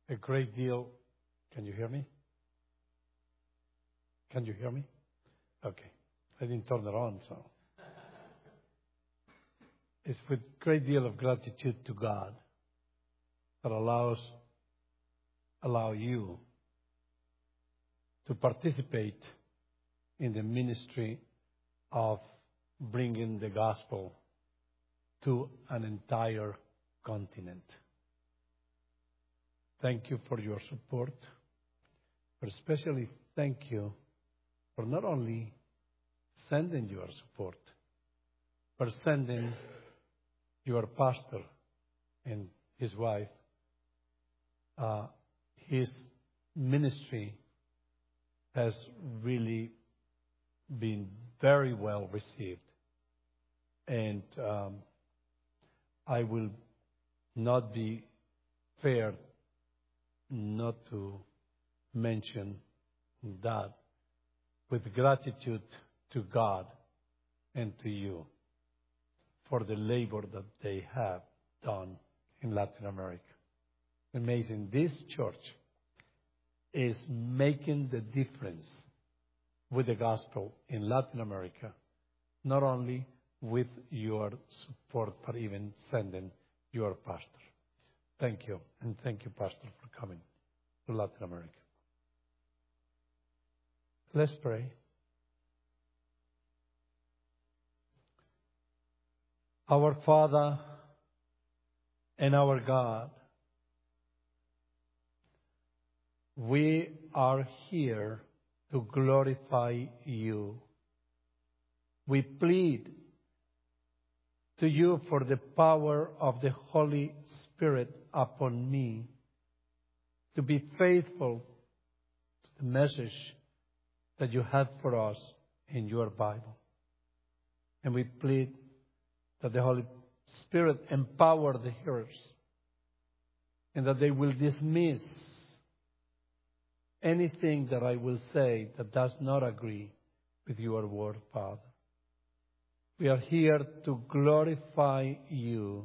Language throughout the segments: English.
a great deal. Can you hear me? Can you hear me? Okay. I didn't turn it on, so. It's with great deal of gratitude to God that allow you to participate in the ministry of bringing the gospel to an entire continent. Thank you for your support, but especially thank you for not only sending your support, but sending your pastor and his wife. His ministry has really been very well received. And I will not be fair not to mention that with gratitude to God and to you for the labor that they have done in Latin America. Amazing. This church is making the difference with the gospel in Latin America, not only with your support, but even sending your pastor. Thank you, and thank you, Pastor, for coming to Latin America. Let's pray. Our Father and our God, we are here to glorify you. We plead to you for the power of the Holy Spirit upon me to be faithful to the message that you have for us in your Bible. And we plead that the Holy Spirit empower the hearers and that they will dismiss anything that I will say that does not agree with your word, Father. We are here to glorify you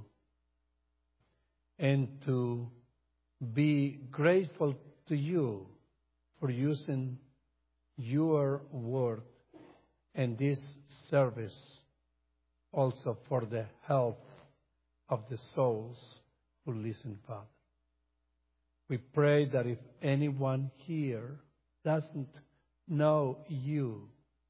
and to be grateful to you for using your word and this service also for the health of the souls who listen, Father. We pray that if anyone here doesn't know you,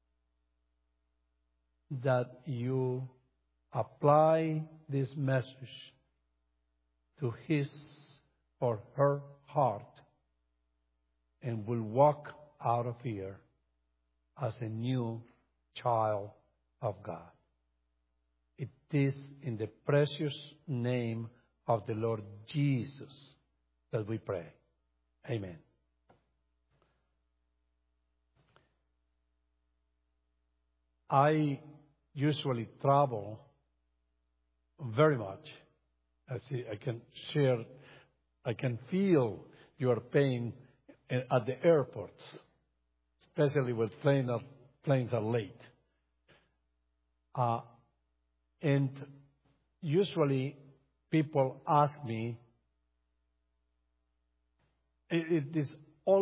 that you apply this message to his or her heart and will walk out of here as a new child of God. It is in the precious name of the Lord Jesus that we pray. Amen. I usually travel very much. I can feel your pain at the airports, especially when planes are late. And usually people ask me, it is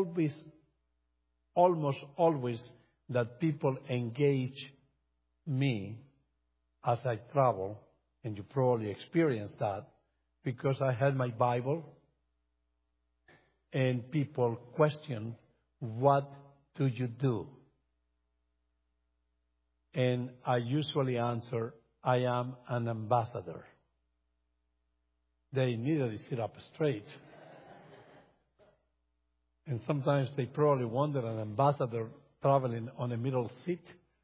almost always that people engage me as I travel, and you probably experienced that, because I had my Bible, and people question, what do you do? And I usually answer, I am an ambassador. They immediately sit up straight. And sometimes they probably wonder, an ambassador traveling on a middle seat.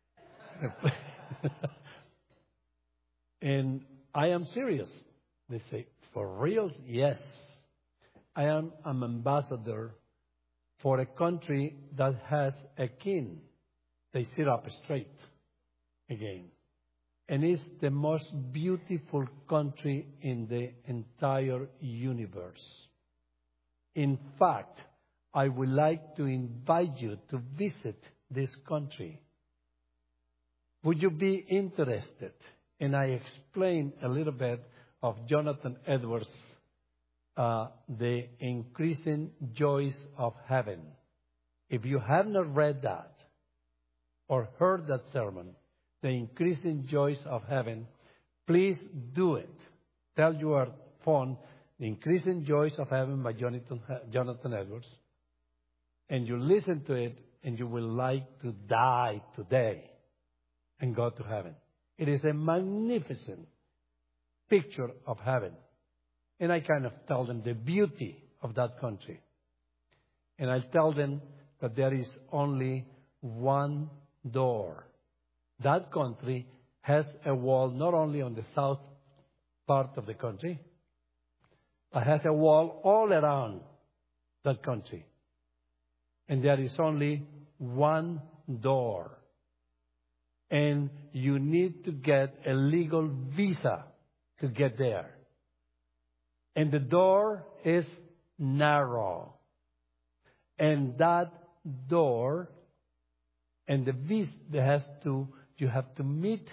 And I am serious. They say, for real? Yes. I am an ambassador for a country that has a king. They sit up straight again. And it's the most beautiful country in the entire universe. In fact, I would like to invite you to visit this country. Would you be interested? And I explain a little bit of Jonathan Edwards' The Increasing Joys of Heaven. If you have not read that or heard that sermon, The Increasing Joys of Heaven, please do it. Tell your phone, The Increasing Joys of Heaven by Jonathan Edwards, and you listen to it, and you will like to die today and go to heaven. It is a magnificent picture of heaven. And I kind of tell them the beauty of that country. And I tell them that there is only one door. That country has a wall not only on the south part of the country, but has a wall all around that country. And there is only one door. And you need to get a legal visa to get there. And the door is narrow. And that door and the visa you have to meet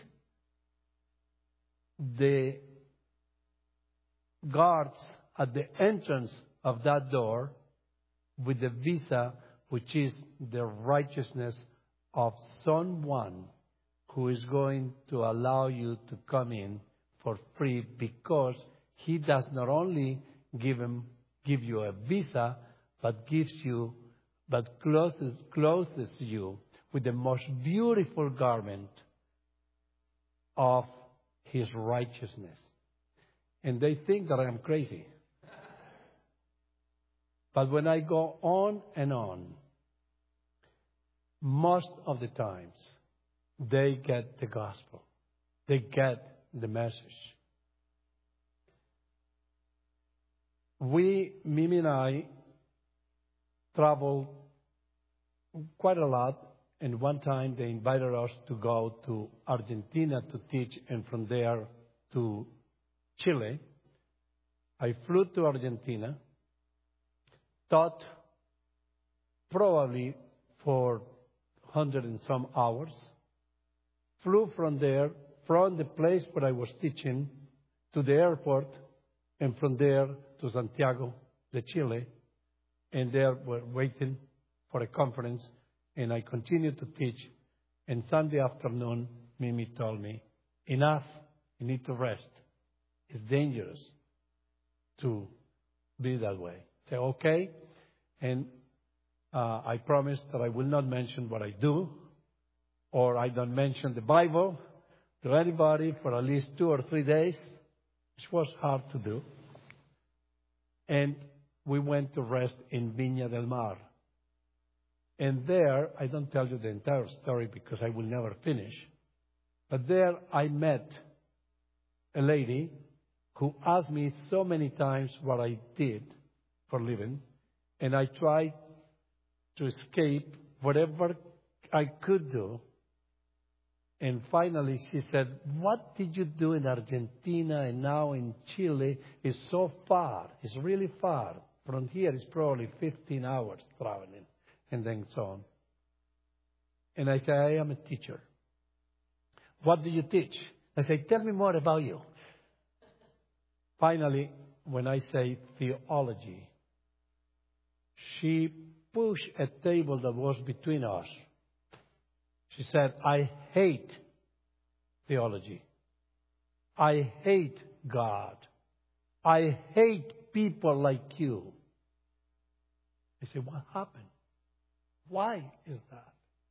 the guards at the entrance of that door with the visa, which is the righteousness of someone who is going to allow you to come in for free, because he does not only give you a visa, but clothes you with the most beautiful garment of his righteousness. And they think that I am crazy. But when I go on and on, most of the times, they get the gospel. They get the message. Mimi and I, traveled quite a lot. And one time they invited us to go to Argentina to teach, and from there to Chile. I flew to Argentina, taught probably for 100 and some hours, flew from there, from the place where I was teaching to the airport, and from there to Santiago de Chile, and there we're waiting for a conference, and I continued to teach. And Sunday afternoon, Mimi told me, enough, you need to rest. It's dangerous to be that way. I said, okay. And I promised that I will not mention what I do, or I don't mention the Bible to anybody for at least 2 or 3 days, which was hard to do. And we went to rest in Viña del Mar. And there, I don't tell you the entire story because I will never finish, but there I met a lady who asked me so many times what I did for a living, and I tried to escape whatever I could do. And finally she said, what did you do in Argentina and now in Chile? It's so far. It's really far. From here it's probably 15 hours traveling. And then so on. And I say, I am a teacher. What do you teach? I say, tell me more about you. Finally, when I say theology, she pushed a table that was between us. She said, I hate theology. I hate God. I hate people like you. I said, what happened? Why is that?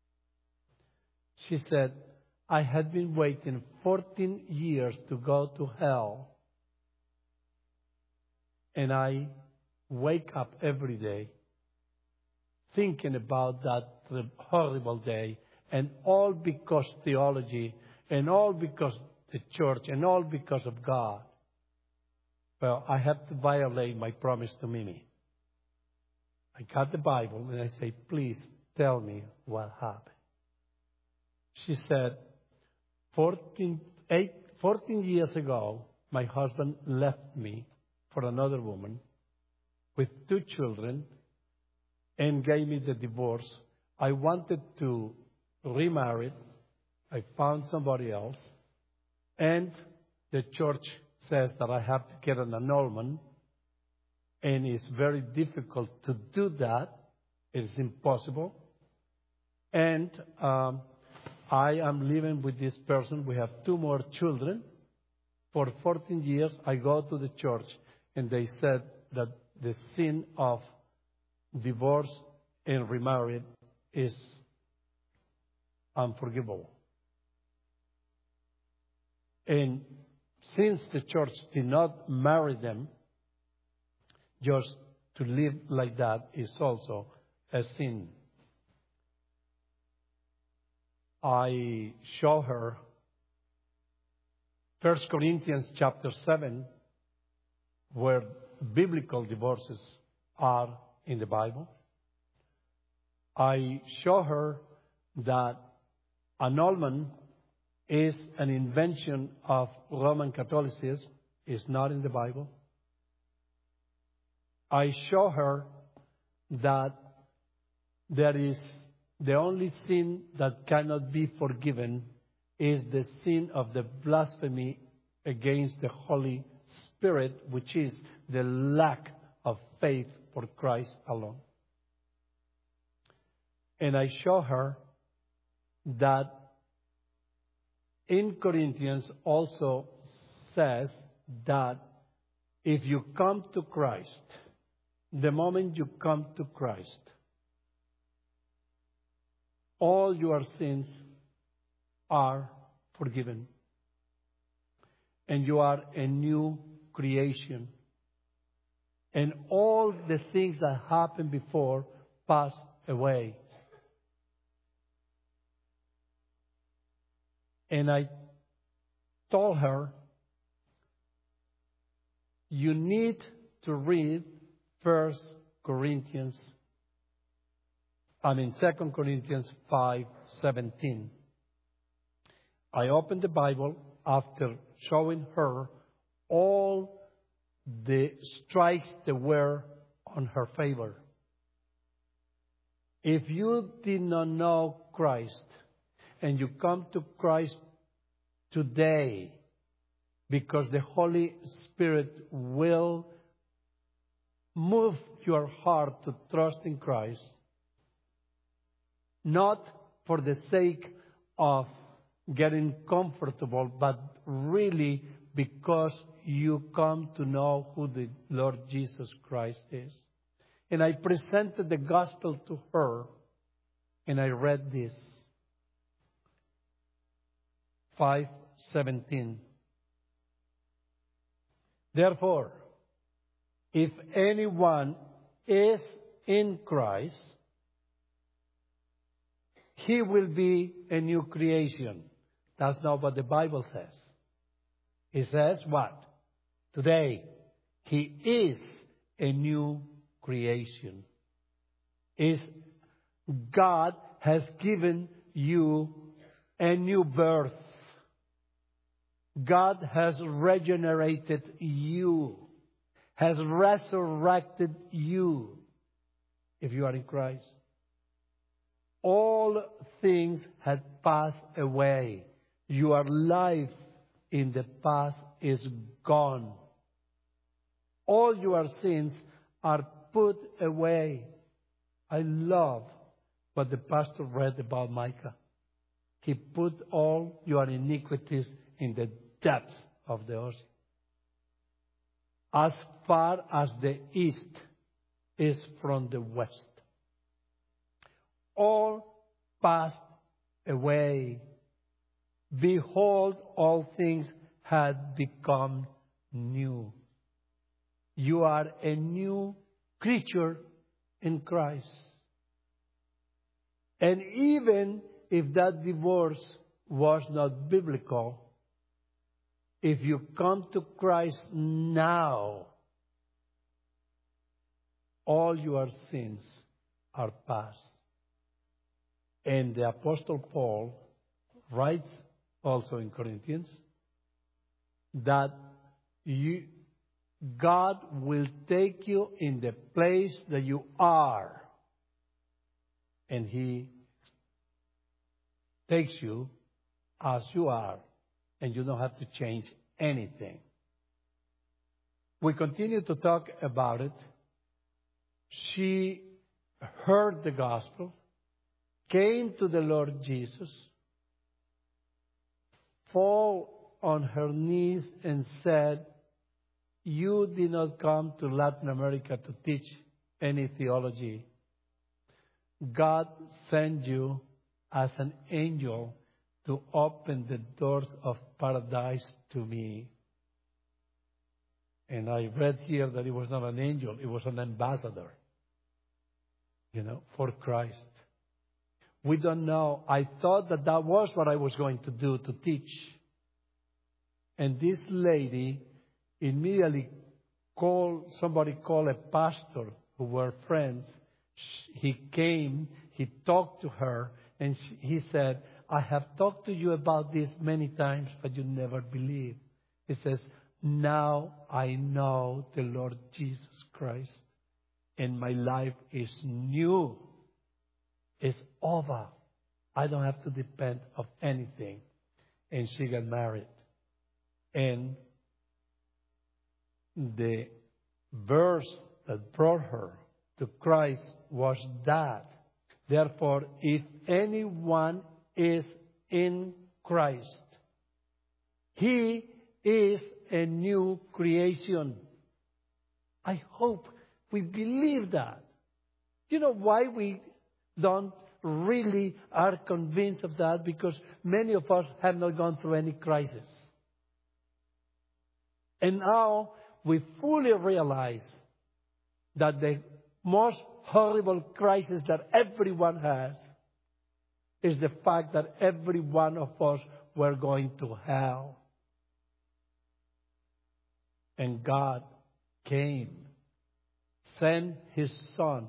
She said, I had been waiting 14 years to go to hell. And I wake up every day thinking about that horrible day. And all because theology, and all because the church, and all because of God. Well, I have to violate my promise to Mimi. I got the Bible and I say, please tell me what happened. She said, 14 years ago, my husband left me for another woman with 2 children and gave me the divorce. I wanted to remarry. I found somebody else. And the church says that I have to get an annulment. And it's very difficult to do that. It's impossible. And I am living with this person. We have 2 more children. For 14 years, I go to the church, and they said that the sin of divorce and remarried is unforgivable. And since the church did not marry them, just to live like that is also a sin. I show her 1 Corinthians chapter 7, where biblical divorces are in the Bible. I show her that annulment is an invention of Roman Catholicism, is not in the Bible. I show her that there is the only sin that cannot be forgiven is the sin of the blasphemy against the Holy Spirit, which is the lack of faith for Christ alone. And I show her that in Corinthians also says that if you come to Christ, the moment you come to Christ, all your sins are forgiven. And you are a new creation. And all the things that happened before pass away. And I told her, you need to read 2 Corinthians 5:17. I opened the Bible after showing her all the strikes that were on her favor. If you did not know Christ and you come to Christ today because the Holy Spirit will move your heart to trust in Christ, not for the sake of getting comfortable, but really because you come to know who the Lord Jesus Christ is. And I presented the gospel to her, and I read this. 5:17. Therefore, if anyone is in Christ, he will be a new creation. That's not what the Bible says. It says what? Today, he is a new creation. God has given you a new birth. God has regenerated you, has resurrected you if you are in Christ. All things had passed away. Your life in the past is gone. All your sins are put away. I love what the pastor read about Micah. He put all your iniquities in the depths of the ocean. As far as the east is from the west. All passed away. Behold, all things had become new. You are a new creature in Christ. And even if that divorce was not biblical, if you come to Christ now, all your sins are past. And the Apostle Paul writes also in Corinthians that God will take you in the place that you are. And He takes you as you are. And you don't have to change anything. We continued to talk about it. She heard the gospel, came to the Lord Jesus, fall on her knees and said, "You did not come to Latin America to teach any theology. God sent you as an angel to open the doors of paradise to me." And I read here that it was not an angel, it was an ambassador, for Christ. We don't know. I thought that was what I was going to do, to teach. And this lady immediately somebody called a pastor who were friends. He came, he talked to her, and he said, "I have talked to you about this many times, but you never believe." He says, "Now I know the Lord Jesus Christ, and my life is new. It's over. I don't have to depend on anything." And she got married. And the verse that brought her to Christ was that. Therefore, if anyone is in Christ, he is a new creation. I hope we believe that. You know why we don't really are convinced of that? Because many of us have not gone through any crisis. And now we fully realize that the most horrible crisis that everyone has is the fact that every one of us were going to hell. And God came, sent His Son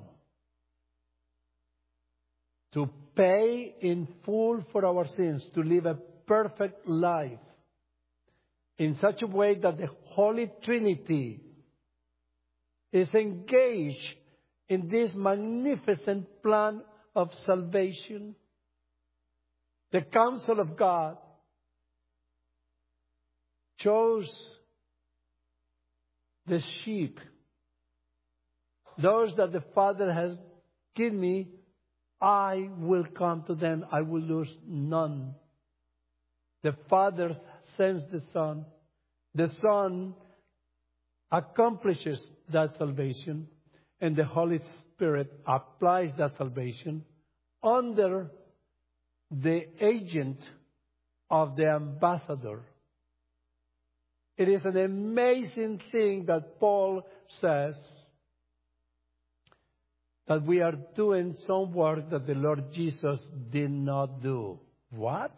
to pay in full for our sins, to live a perfect life in such a way that the Holy Trinity is engaged in this magnificent plan of salvation. The counsel of God chose the sheep, those that the Father has given me. I will come to them. I will lose none. The Father sends the Son. The Son accomplishes that salvation. And the Holy Spirit applies that salvation under the agent of the ambassador. It is an amazing thing that Paul says, that we are doing some work that the Lord Jesus did not do. What?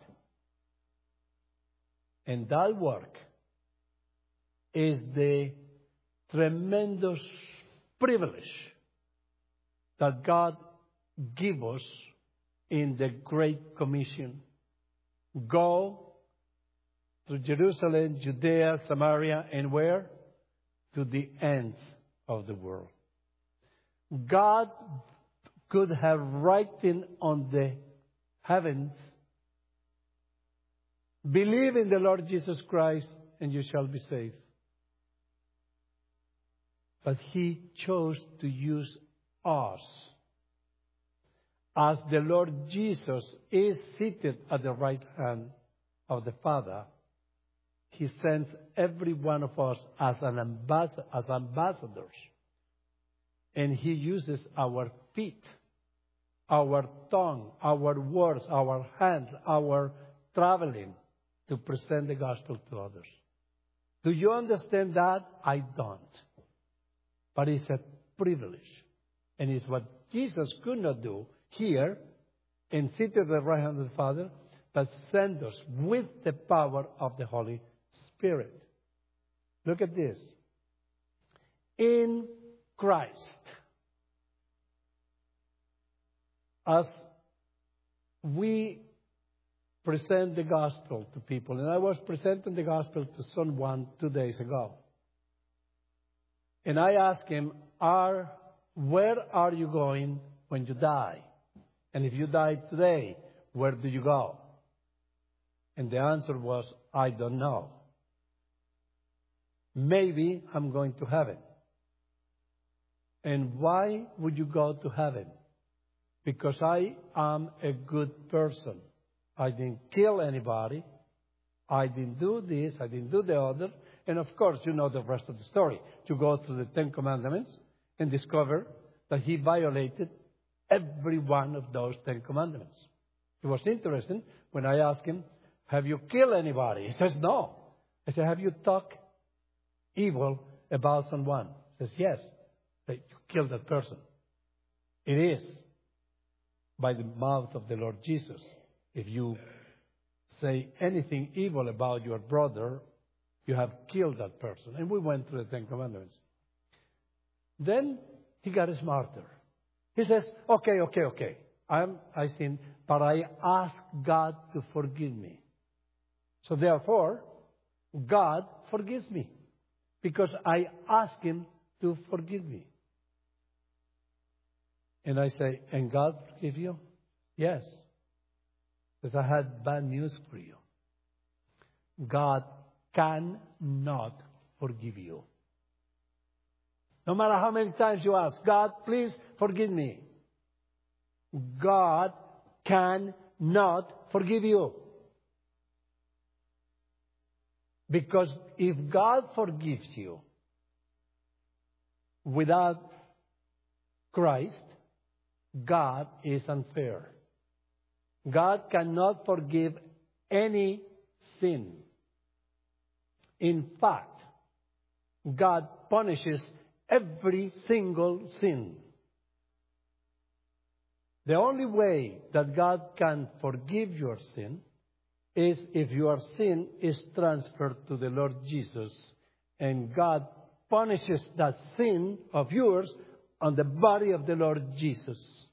And that work is the tremendous privilege that God gives us in the Great Commission. Go to Jerusalem, Judea, Samaria, and where? To the ends of the world. God could have written on the heavens, "Believe in the Lord Jesus Christ and you shall be saved." But He chose to use us. As the Lord Jesus is seated at the right hand of the Father, He sends every one of us as ambassadors. And He uses our feet, our tongue, our words, our hands, our traveling to present the gospel to others. Do you understand that? I don't. But it's a privilege. And it's what Jesus could not do here and sit at the right hand of the Father, but send us with the power of the Holy Spirit. Look at this. In Christ. As we present the gospel to people, and I was presenting the gospel to someone 2 days ago, and I asked him, where are you going when you die? And if you die today, where do you go? And the answer was, I don't know. maybe I'm going to heaven. And why would you go to heaven? Because I am a good person. I didn't kill anybody. I didn't do this. I didn't do the other. And of course, you know the rest of the story. You go through the Ten Commandments and discover that he violated every one of those Ten Commandments. It was interesting when I asked him, have you killed anybody? He says, no. I said, have you talked evil about someone? He says, yes. That you killed that person. It is by the mouth of the Lord Jesus. If you say anything evil about your brother, you have killed that person. And we went through the Ten Commandments. Then he got smarter. He says, okay. I sinned, but I ask God to forgive me. So therefore, God forgives me. Because I ask Him to forgive me. And I say, and God forgive you? Yes. Because I had bad news for you. God cannot forgive you. No matter how many times you ask, God, please forgive me. God cannot forgive you. Because if God forgives you without Christ, God is unfair. God cannot forgive any sin. In fact, God punishes every single sin. The only way that God can forgive your sin is if your sin is transferred to the Lord Jesus and God punishes that sin of yours on the body of the Lord Jesus.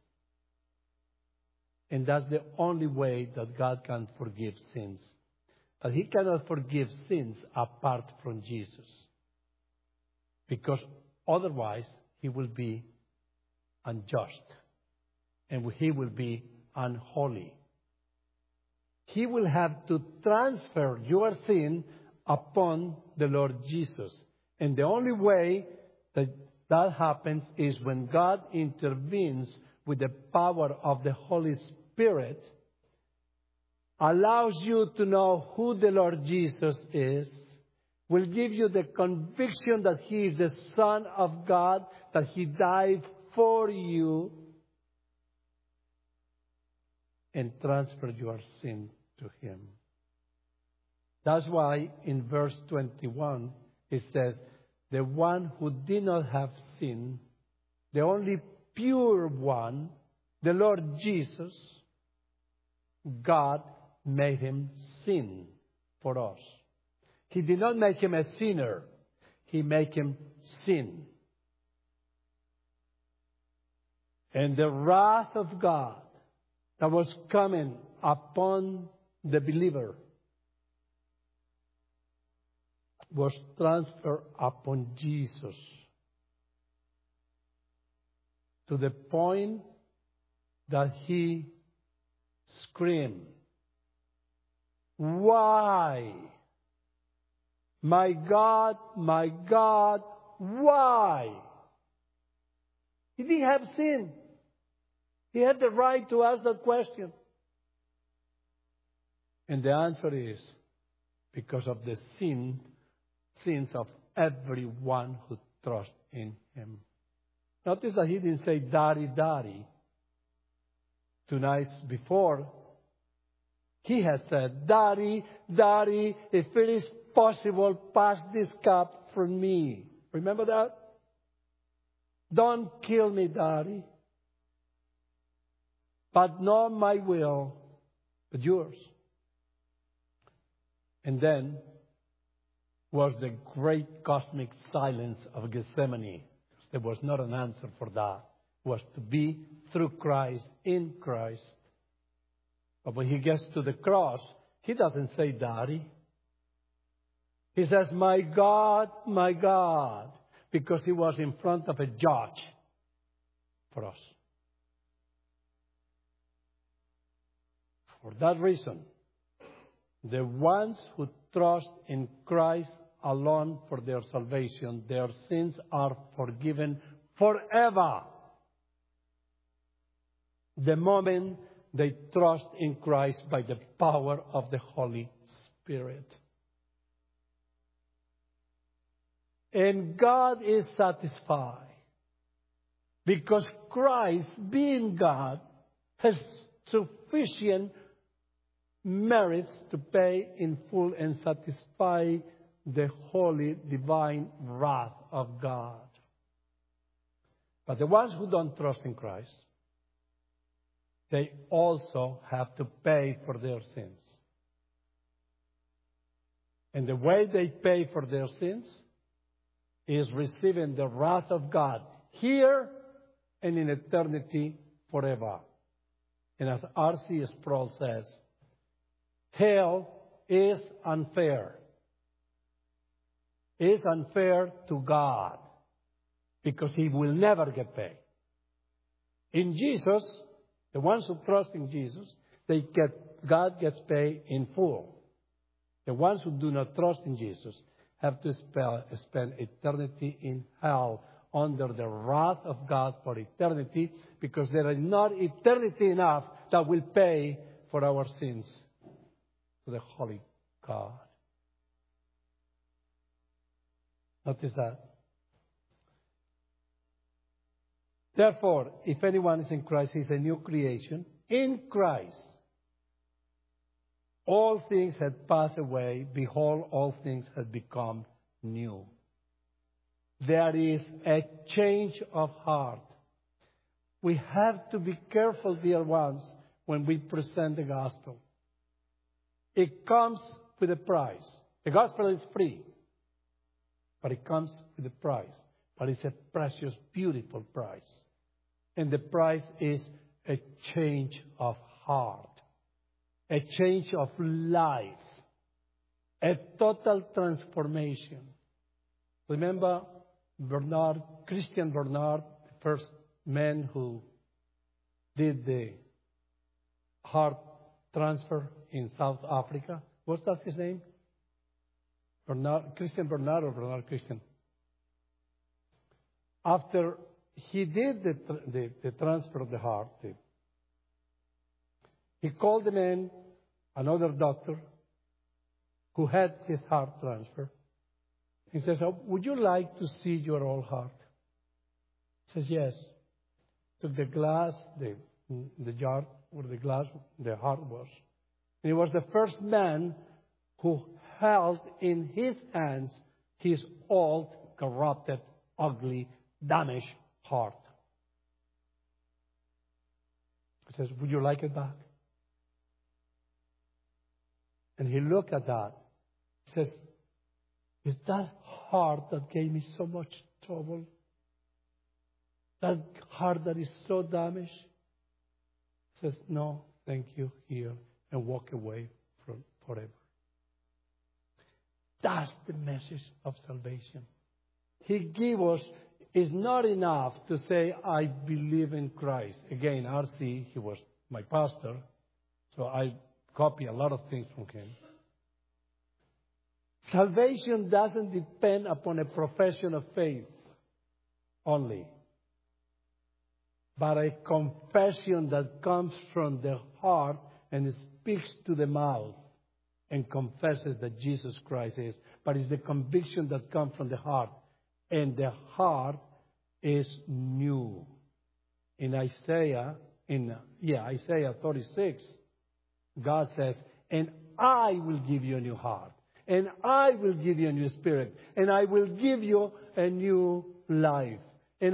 And that's the only way that God can forgive sins. But He cannot forgive sins apart from Jesus. Because otherwise He will be unjust. And He will be unholy. He will have to transfer your sin upon the Lord Jesus. And the only way that that happens is when God intervenes with the power of the Holy Spirit, allows you to know who the Lord Jesus is, will give you the conviction that He is the Son of God, that He died for you, and transfer your sin to Him. That's why in verse 21 it says, the one who did not have sin, the only pure one, the Lord Jesus, God made Him sin for us. He did not make Him a sinner. He made Him sin. And the wrath of God that was coming upon the believer was transferred upon Jesus to the point that He screamed, "Why? My God, why?" He didn't have sin. He had the right to ask that question. And the answer is because of the sins of everyone who trusts in Him. Notice that He didn't say, "Daddy, Daddy." 2 nights before, He had said, "Daddy, Daddy, if it is possible, pass this cup from me." Remember that? "Don't kill me, Daddy. But not my will, but yours." And then was the great cosmic silence of Gethsemane. There was not an answer for that. It was to be through Christ, in Christ. But when He gets to the cross, He doesn't say, "Daddy." He says, my God, because He was in front of a judge for us. For that reason, the ones who trust in Christ alone for their salvation. Their sins are forgiven forever. The moment they trust in Christ by the power of the Holy Spirit. And God is satisfied because Christ, being God, has sufficient merits to pay in full and satisfy the holy divine wrath of God. But the ones who don't trust in Christ, they also have to pay for their sins. And the way they pay for their sins is receiving the wrath of God here and in eternity forever. And as R.C. Sproul says, hell is unfair. It's unfair to God because He will never get paid. In Jesus, the ones who trust in Jesus, God gets paid in full. The ones who do not trust in Jesus have to spend eternity in hell under the wrath of God for eternity, because there is not eternity enough that will pay for our sins to the holy God. Notice that. Therefore, if anyone is in Christ, he is a new creation. In Christ, all things had passed away. Behold, all things have become new. There is a change of heart. We have to be careful, dear ones, when we present the gospel. It comes with a price. The gospel is free, but it comes with a price. But it's a precious, beautiful price. And the price is a change of heart, a change of life, a total transformation. Remember Christian Bernard, the first man who did the heart transfer in South Africa? What's that his name? Christian Bernard or Bernard Christian? After he did the transfer of the heart, he called the man, another doctor, who had his heart transfer. He says, would you like to see your old heart? He says, yes. Took the glass, the jar where the heart was. And he was the first man who held in his hands his old, corrupted, ugly, damaged heart. He says, would you like it back? And he looked at that. He says, is that heart that gave me so much trouble? That heart that is so damaged? He says, no, thank you, here, and walk away from forever. That's the message of salvation. He gave us, it's not enough to say, I believe in Christ. Again, R.C., he was my pastor, so I copy a lot of things from him. Salvation doesn't depend upon a profession of faith only, but a confession that comes from the heart and speaks to the mouth and confesses that Jesus Christ is. But it's the conviction that comes from the heart. And the heart is new. In Isaiah 36, God says, and I will give you a new heart. And I will give you a new spirit. And I will give you a new life. And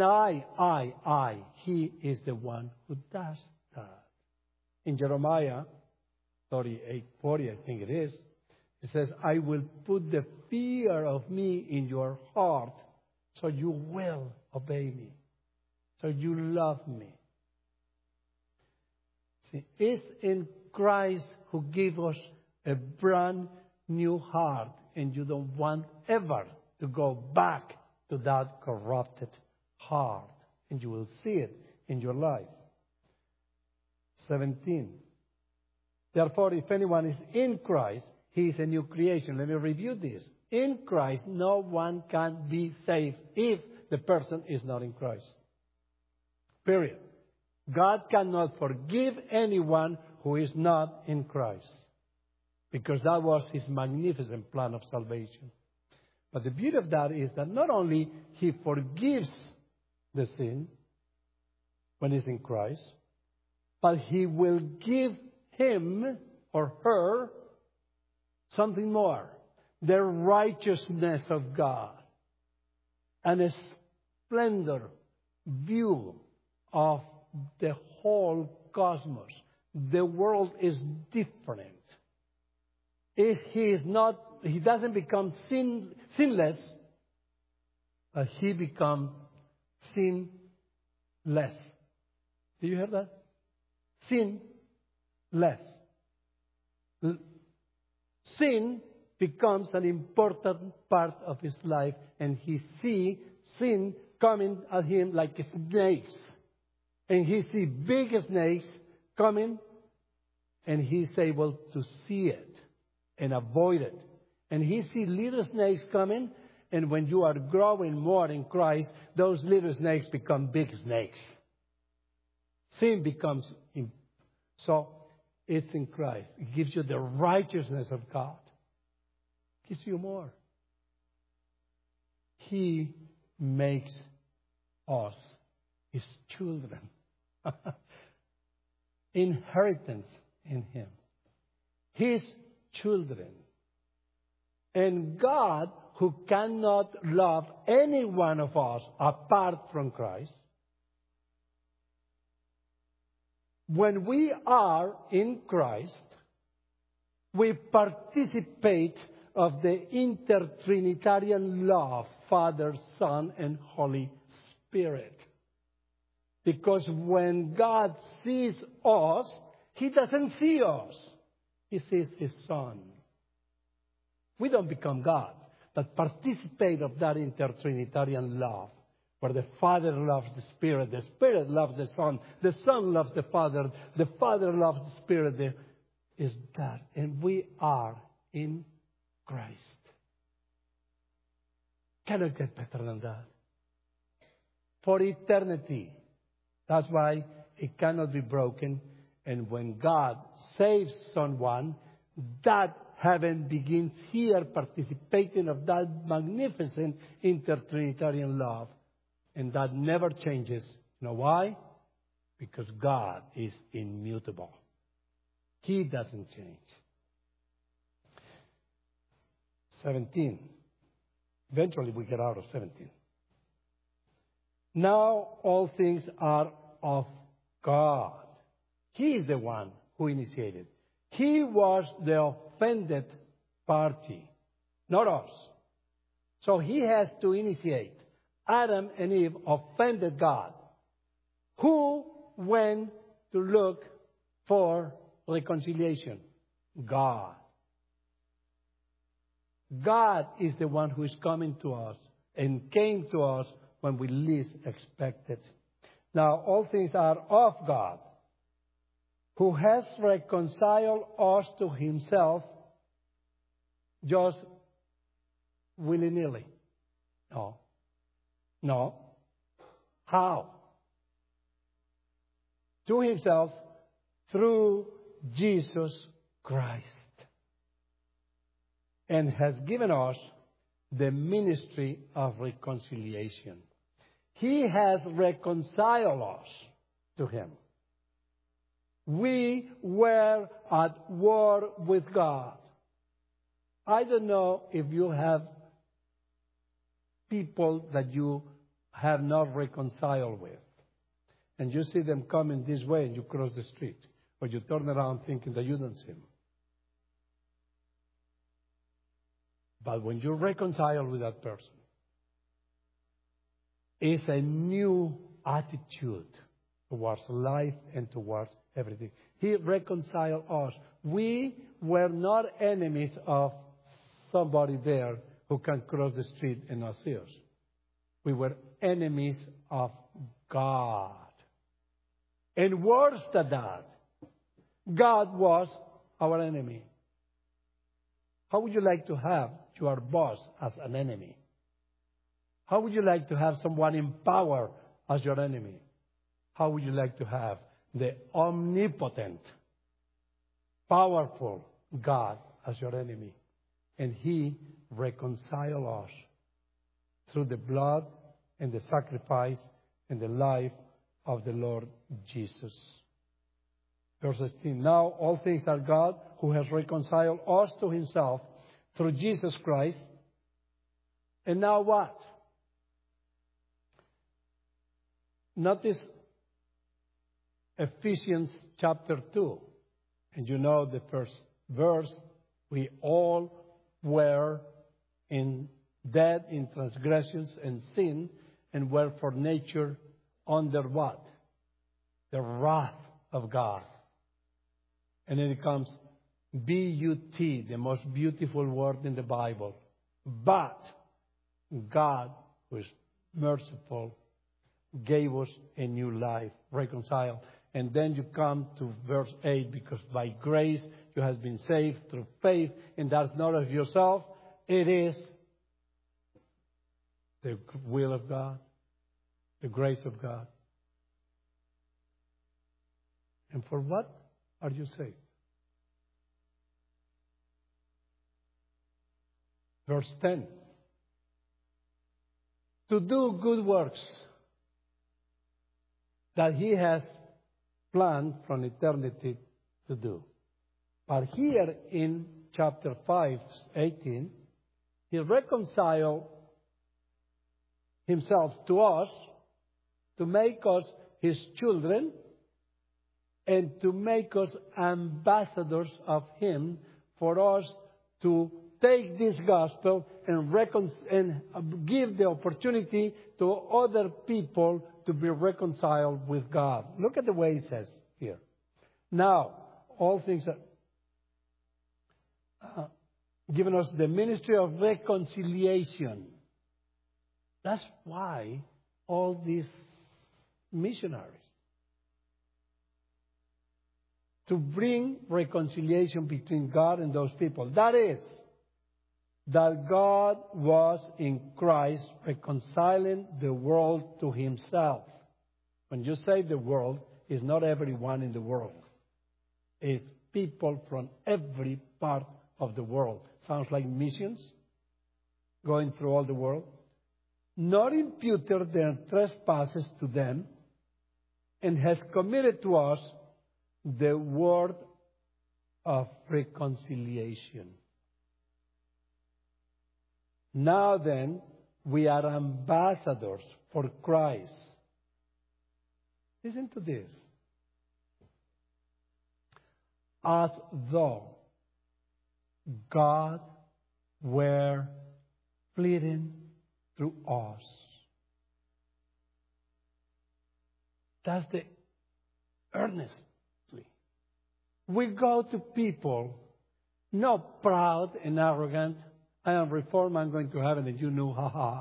He is the one who does that. In Jeremiah 38:40, I think it is, it says, I will put the fear of me in your heart so you will obey me. So you love me. See, it's in Christ who gave us a brand new heart, and you don't want ever to go back to that corrupted heart, and you will see it in your life. 17. Therefore, if anyone is in Christ, he is a new creation. Let me review this. in Christ, no one can be saved if the person is not in Christ. Period. God cannot forgive anyone who is not in Christ, because that was His magnificent plan of salvation. But the beauty of that is that not only He forgives the sin when he's in Christ, but He will give him or her something more. The righteousness of God. And a splendor view of the whole cosmos. The world is different. He doesn't become sinless, but he becomes sinless. Do you hear that? Sinless. Sin becomes an important part of his life, and he sees sin coming at him like snakes. And he sees big snakes coming, and he's able to see it and avoid it. And he sees little snakes coming, and when you are growing more in Christ, those little snakes become big snakes. Sin becomes... So, it's in Christ. It gives you the righteousness of God. It gives you more. He makes us His children. Inheritance in Him. His children. And God, who cannot love any one of us apart from Christ, when we are in Christ, we participate of the intertrinitarian love, Father, Son, and Holy Spirit. Because when God sees us, He doesn't see us. He sees His Son. We don't become God, but participate of that intertrinitarian love, where the Father loves the Spirit loves the Son loves the Father loves the Spirit. Is that. And we are in Christ. Cannot get better than that. For eternity. That's why it cannot be broken. And when God saves someone, that heaven begins here participating of that magnificent intertrinitarian love. And that never changes. You know why? Because God is immutable. He doesn't change. 17. Eventually we get out of 17. Now all things are of God. He is the one who initiated. He was the offended party, not us. So He has to initiate. Adam and Eve offended God. Who went to look for reconciliation? God. God is the one who is coming to us and came to us when we least expected. Now, all things are of God, who has reconciled us to Himself just willy-nilly. No. How? To Himself through Jesus Christ. And has given us the ministry of reconciliation. He has reconciled us to Him. We were at war with God. I don't know if you have people that you have not reconciled with. And you see them coming this way and you cross the street. Or you turn around thinking that you don't see them. But when you reconcile with that person, it's a new attitude towards life and towards everything. He reconciled us. We were not enemies of somebody there who can cross the street and not see us. We were enemies of God. And worse than that, God was our enemy. How would you like to have your boss as an enemy? How would you like to have someone in power as your enemy? How would you like to have the omnipotent, powerful God as your enemy? And He reconciled us through the blood and the sacrifice and the life of the Lord Jesus. Verse 16, now all things are God who has reconciled us to Himself through Jesus Christ. And now what? Notice Ephesians chapter 2. And you know the first verse, we all were dead in transgressions and sin, and were for nature under what? The wrath of God. And then it comes B-U-T, the most beautiful word in the Bible. But God, who is merciful, gave us a new life, reconciled. And then you come to verse 8, because by grace you have been saved through faith, and that's not of yourself. It is the will of God, the grace of God. And for what are you saved? Verse 10. To do good works that He has planned from eternity to do. But here in chapter 5:18, He reconciled Himself to us to make us His children and to make us ambassadors of Him, for us to take this gospel and give the opportunity to other people to be reconciled with God. Look at the way it says here. Now, all things are given us the ministry of reconciliation. That's why all these missionaries, to bring reconciliation between God and those people. That is, that God was in Christ reconciling the world to Himself. When you say the world, it's not everyone in the world. It's people from every part of the world. Sounds like missions, going through all the world. Not imputed their trespasses to them, and has committed to us the word of reconciliation. Now then, we are ambassadors for Christ. Listen to this. As though God were pleading through us. That's the earnestly. We go to people not proud and arrogant. I am reformed, I'm going to heaven, and you know,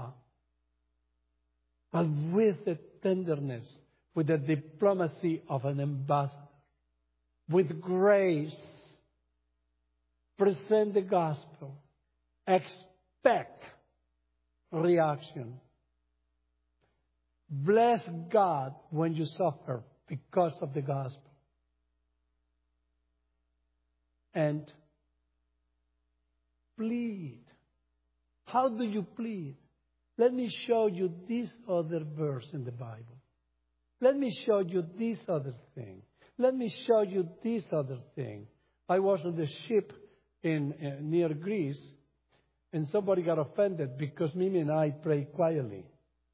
but with the tenderness, with the diplomacy of an ambassador, with grace, present the gospel, expect reaction. Bless God when you suffer because of the gospel. And plead. How do you plead? Let me show you this other verse in the Bible. Let me show you this other thing. Let me show you this other thing. I was on the ship near Greece, and somebody got offended because Mimi and I prayed quietly.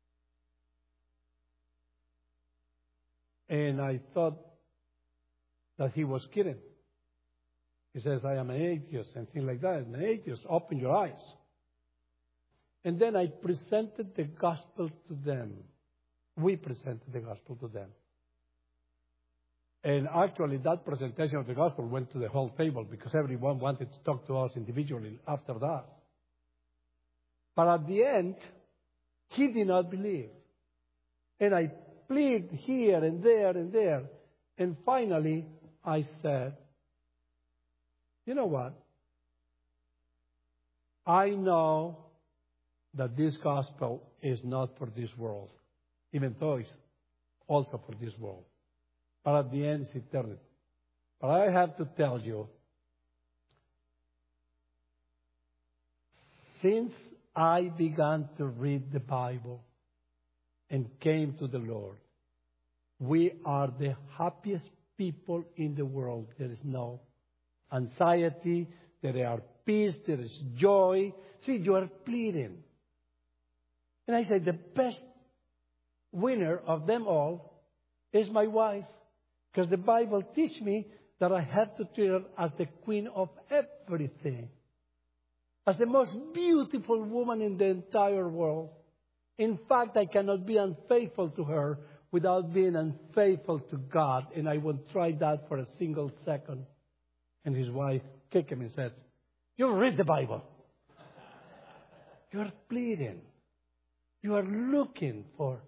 And I thought that he was kidding. He says, I am an atheist, and things like that. An atheist, open your eyes. And then I presented the gospel to them. We presented the gospel to them. And actually, that presentation of the gospel went to the whole table because everyone wanted to talk to us individually after that. But at the end, he did not believe. And I plead here and there and there. And finally, I said, you know what? I know that this gospel is not for this world, even though it's also for this world. But at the end, it's eternity. But I have to tell you, since I began to read the Bible and came to the Lord, we are the happiest people in the world. There is no anxiety, there are peace, there is joy. See, you are pleading. And I say the best winner of them all is my wife. Because the Bible teaches me that I have to treat her as the queen of everything. As the most beautiful woman in the entire world. In fact, I cannot be unfaithful to her without being unfaithful to God. And I won't try that for a single second. And his wife kicked him and said, "You read the Bible. You are pleading. You are looking for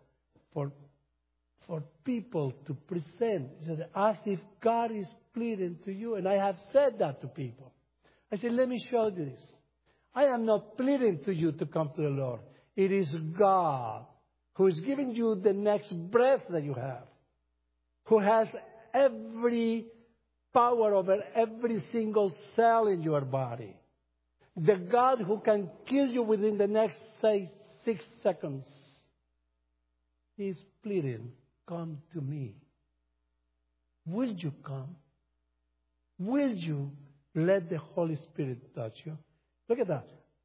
people to present." He said, as if God is pleading to you. And I have said that to people. I said, let me show you this. I am not pleading to you to come to the Lord. It is God who is giving you the next breath that you have, who has every power over every single cell in your body. The God who can kill you within the next, say, 6 seconds. He is pleading, come to me. Will you come? Will you let the Holy Spirit touch you? Look at that.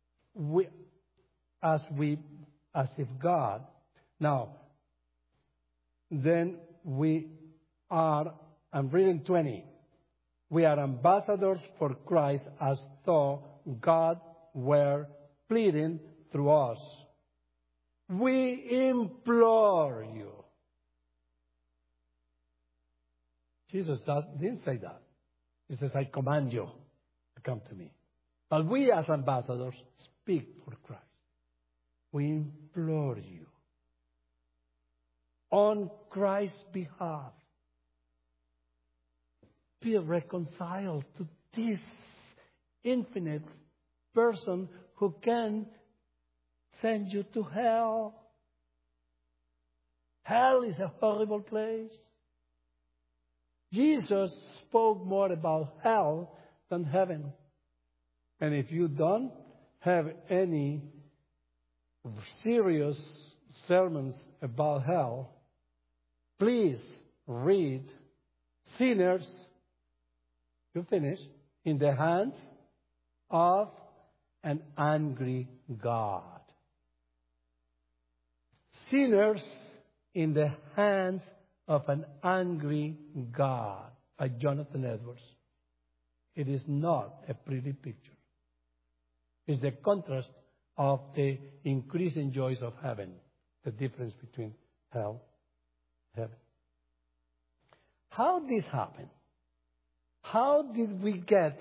As if God. Now, then we are, I'm reading 20. We are ambassadors for Christ as though God were pleading through us. We implore you. Jesus didn't say that. He says, I command you to come to me. But we as ambassadors speak for Christ. We implore you on Christ's behalf. Be reconciled to this infinite person who can send you to hell. Hell is a horrible place. Jesus spoke more about hell than heaven. And if you don't have any serious sermons about hell, please read Sinners, you finish, in the hands of an angry God. Sinners in the hands of an angry God by Jonathan Edwards. It is not a pretty picture. It's the contrast of the increasing joys of heaven, the difference between hell and heaven. How did this happen? How did we get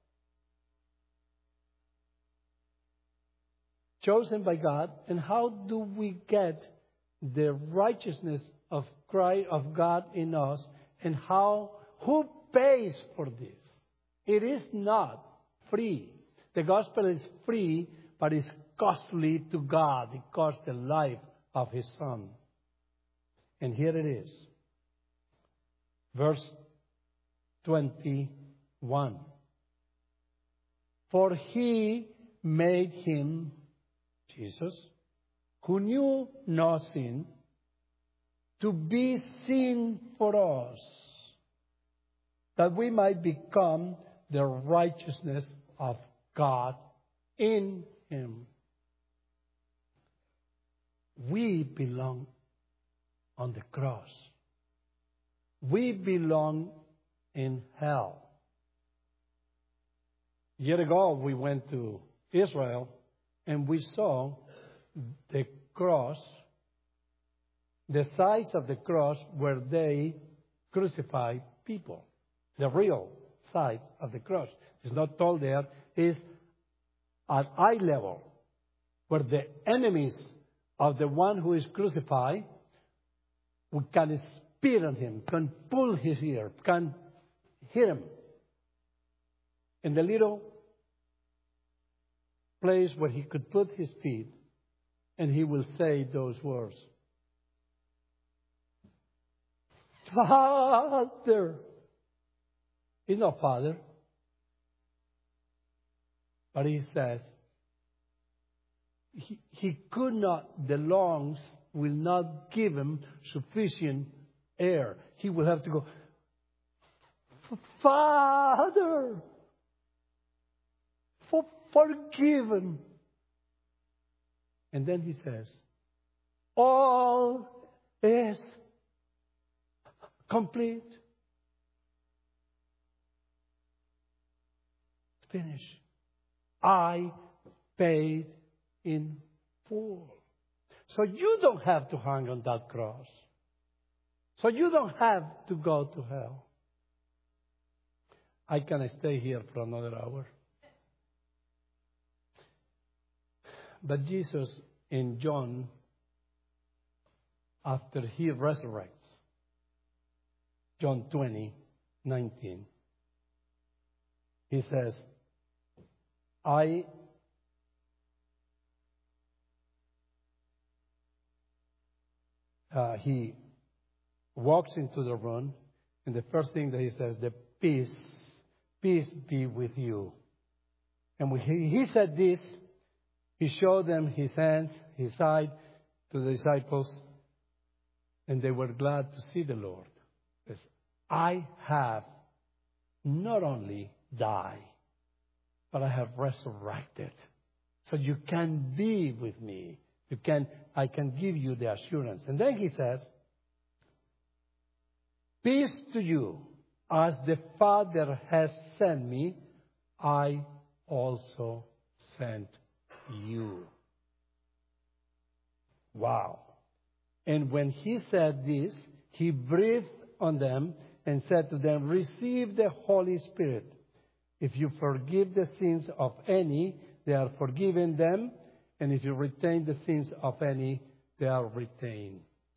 chosen by God, and how do we get the righteousness of Christ, of God in us, and who pays for this? It is not free. The gospel is free, but it's costly to God. It cost the life of His Son. And here it is. Verse 21. For He made Him, Jesus, who knew no sin, to be sin for us, that we might become the righteousness of God in Him. We belong on the cross. We belong in hell. A year ago, we went to Israel and we saw the cross, the size of the cross where they crucified people. The real size of the cross. It's not told there. It's at eye level, where the enemies of the one who is crucified, we can spit on him, can pull his ear, can hit him. And the little place where he could put his feet, and he will say those words. Father. He's not Father. But he says, he could not, the lungs will not give him sufficient air. He will have to go, Father, forgive him. And then he says, all is complete. It's finished. I paid in full. So you don't have to hang on that cross. So you don't have to go to hell. I can stay here for another hour. But Jesus in John, after he resurrects, John 20:19, he says, he walks into the room, and the first thing that he says, the peace be with you. And when he said this, he showed them his hands, his side to the disciples, and they were glad to see the Lord. He says, I have not only died, but I have resurrected. So you can be with me. I can give you the assurance. And then he says, peace to you. As the Father has sent me, I also sent you. Wow. And when he said this, he breathed on them and said to them, receive the Holy Spirit. If you forgive the sins of any, they are forgiven them. And if you retain the sins of any, they are retained.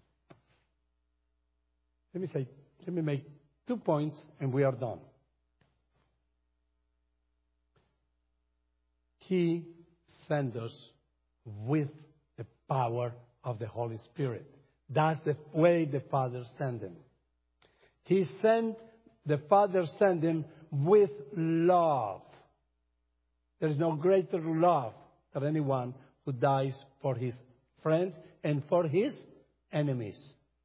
Let me make 2 points and we are done. He sent us with the power of the Holy Spirit. That's the way the Father sent him. The Father sent him with love. There is no greater love than anyone who dies for his friends and for his enemies.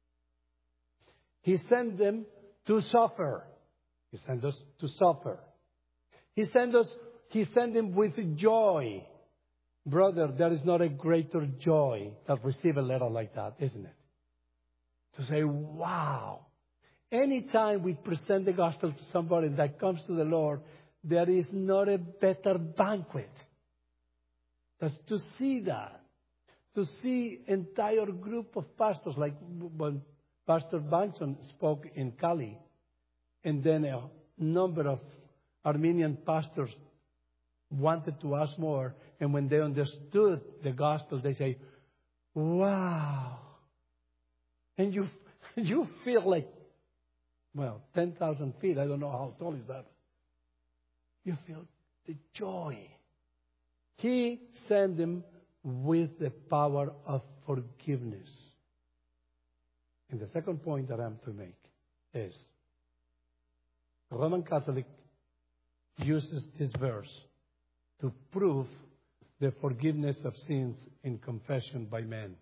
He sent them to suffer. He sent us to suffer. He sent them with joy. Brother, there is not a greater joy than receive a letter like that, isn't it? To say, wow. Anytime we present the gospel to somebody that comes to the Lord, there is not a better banquet. That's to see that. To see entire group of pastors, like when Pastor Banson spoke in Cali, and then a number of Armenian pastors wanted to ask more, and when they understood the gospel, they say, wow. And you feel like, 10,000 feet, I don't know how tall is that. You feel the joy. He sent them with the power of forgiveness. And the second point that I'm to make is, the Roman Catholic uses this verse to prove the forgiveness of sins in confession by men.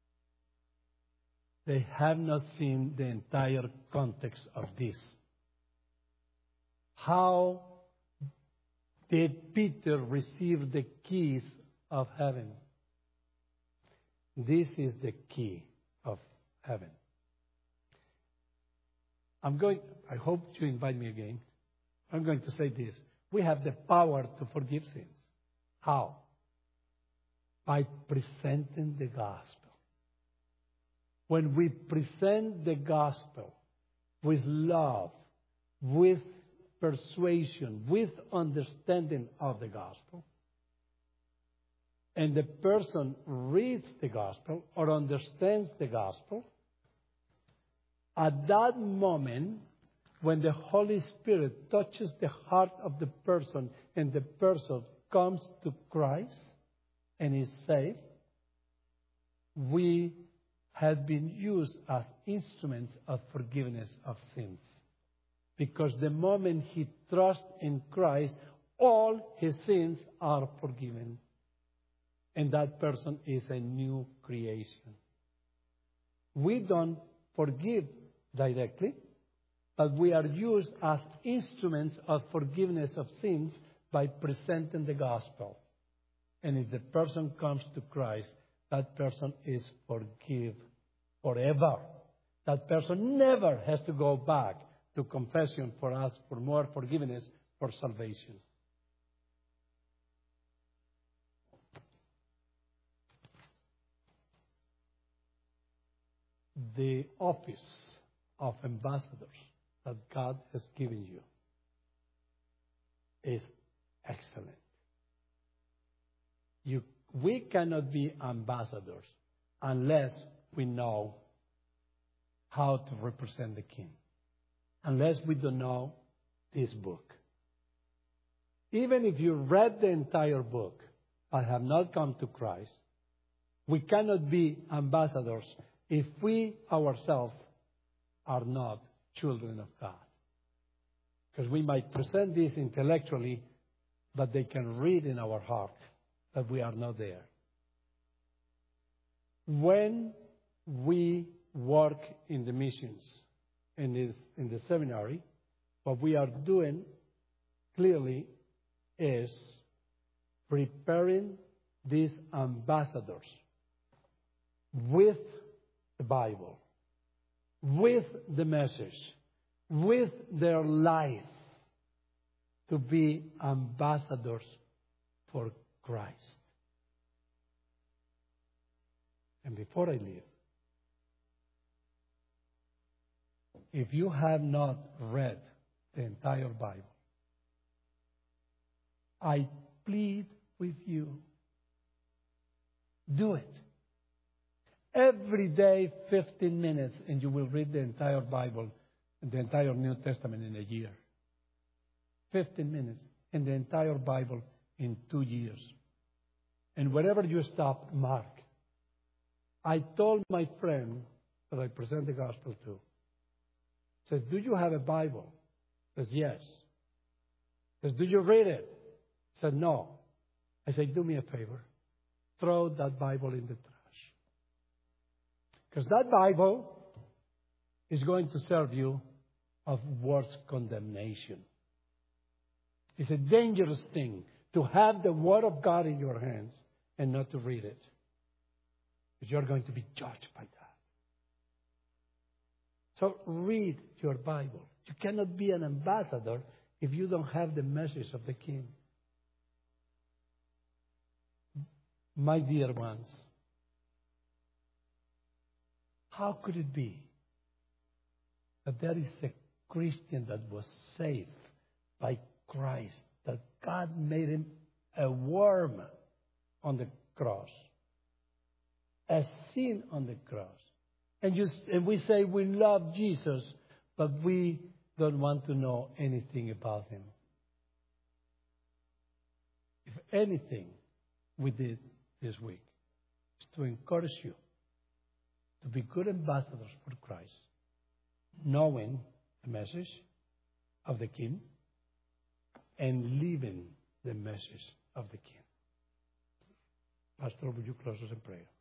They have not seen the entire context of this. How did Peter receive the keys of heaven? This is the key of heaven. I hope you invite me again. I'm going to say this. We have the power to forgive sins. How? By presenting the gospel. When we present the gospel with love, with persuasion, with understanding of the gospel, and the person reads the gospel or understands the gospel, at that moment, when the Holy Spirit touches the heart of the person and the person comes to Christ, and is saved, we have been used as instruments of forgiveness of sins. Because the moment he trusts in Christ, all his sins are forgiven. And that person is a new creation. We don't forgive directly, but we are used as instruments of forgiveness of sins by presenting the gospel. And if the person comes to Christ, that person is forgiven forever. That person never has to go back to confession for us for more forgiveness for salvation. The office of ambassadors that God has given you is excellent. We cannot be ambassadors unless we know how to represent the King, unless we don't know this book. Even if you read the entire book but have not come to Christ, we cannot be ambassadors if we ourselves are not children of God. Because we might present this intellectually, but they can read in our heart that we are not there. When we work in the missions, in the seminary, what we are doing clearly is preparing these ambassadors with the Bible, with the message, with their life, to be ambassadors for Christ. And before I leave, if you have not read the entire Bible, I plead with you, do it. Every day, 15 minutes, and you will read the entire Bible and the entire New Testament in a year. 15 minutes, and the entire Bible in 2 years. And wherever you stop, mark. I told my friend that I present the gospel to, says, do you have a Bible? Says, yes. Says, do you read it? Said, no. I said, do me a favor. Throw that Bible in the trash. Because that Bible is going to serve you of worse condemnation. It's a dangerous thing to have the Word of God in your hands and not to read it. Because you're going to be judged by that. So read your Bible. You cannot be an ambassador if you don't have the message of the King. My dear ones, how could it be that there is a Christian that was saved by Christ, that God made him a worm on the cross, a sin on the cross? And we say we love Jesus, but we don't want to know anything about him. If anything we did this week is to encourage you to be good ambassadors for Christ, knowing the message of the King and living the message of the King. Pastor, would you close us in prayer?